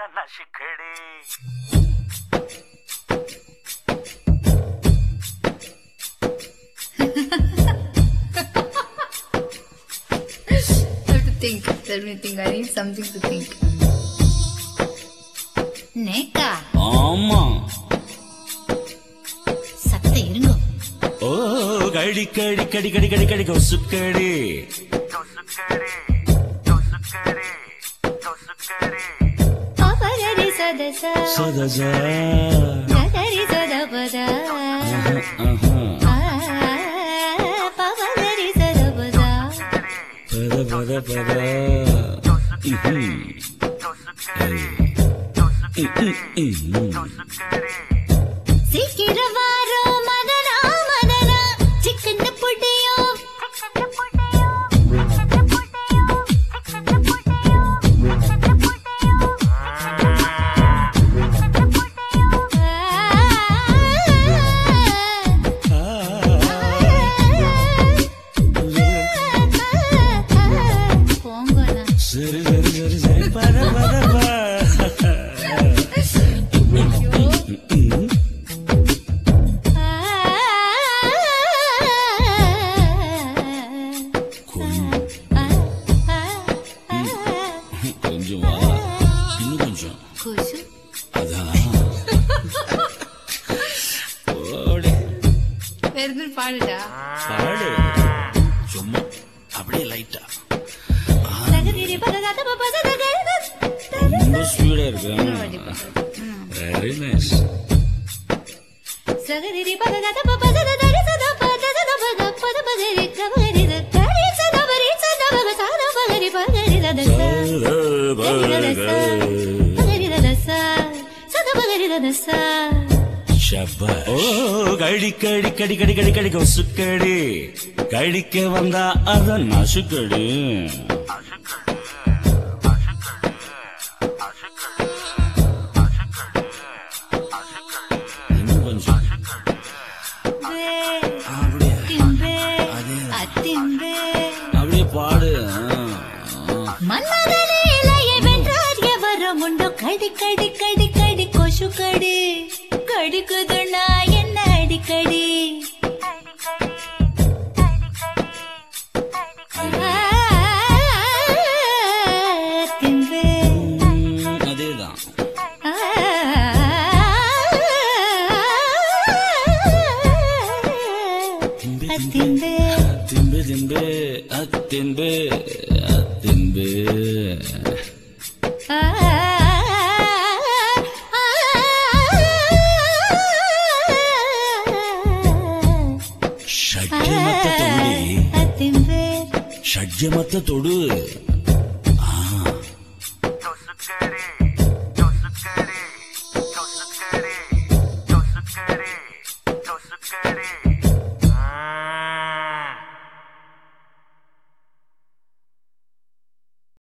शिखड़ी think. Let me think. I need something to think. Neka. Amma. Satta irungo. Oh, kadi go sukkadi. Apagari sadasa. Sadasa. Gagari sadabada. Apagari sadabada. Pada. Sikiravaru madana chicken pudiyo. Seri, para. கொஞ்சமா இன்னும் கொஞ்சம் அதான் பாடுடா பாடு சும்மா அப்படியே லைட்டா ரொம்ப speedo இருக்கு வெரி நைஸ் கடி சுக்கடி கடிக்க வந்தா அத நசுக்கடி இன்னும் கொஞ்சம் அப்படியே பாடு கடி கொசு கடி கடிக்குதுன்னா என்ன அடிக்கடி அதேதான் திம்பு ஷட்ஜமத்த தொடு Go sukkadi.